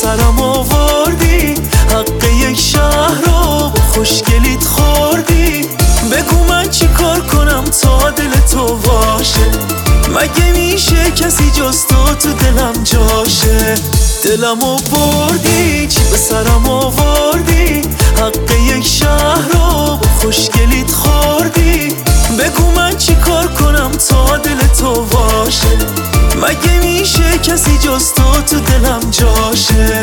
سرم آوردی، حق یک شهر رو خوشگلیت خوردی. بگو من چی کار کنم تا دل تو باشه؟ مگه میشه کسی جز تو دلم جاشه؟ دلمو بردی، چی به سرم آوردی، حق یک شهر رو خوشگلیت خوردی. بگو من چی کار کنم تا دل تو باشه؟ مگه میشه کسی جز تو دلم جاشه؟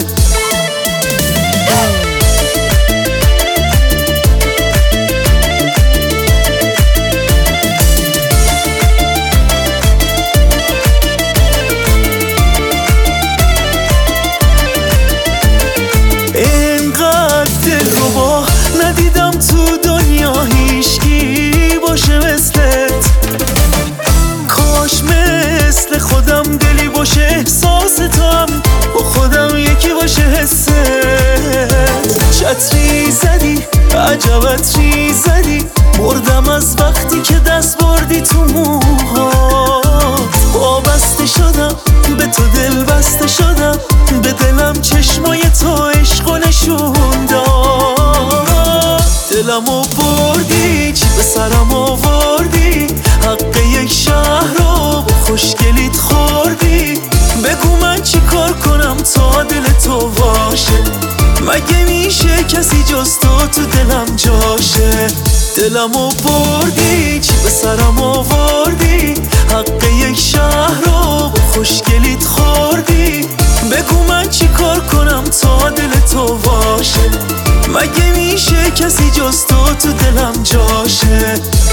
اینقدر دلربا ندیدم تو دنیا، هیچکی باشه مثلت. کاش مثل خودم دلی باشه، احساس تو هم با خودم یکی باشه حست. چتری زدی، عجب عطری زدی، مردم از وقتی که دست بردی تو موها. وابسته شدم به تو، دل بسته شدم به دلم، چشمای تو عشق و نشون داد. دلمو بردی، چی به سرم آوردی، حق یک شهر رو خوشگلیت خوردی. بگو من چی کار کنم تا دل تو باشه؟ مگه میشه کسی جز تو دلم جاشه؟ دلمو بردی، چی به سرم آوردی، حق یک شهر رو خوشگلیت خوردی. بگو من چی کار کنم تا دل تو باشه؟ مگه میشه کسی جز تو دلم جاشه؟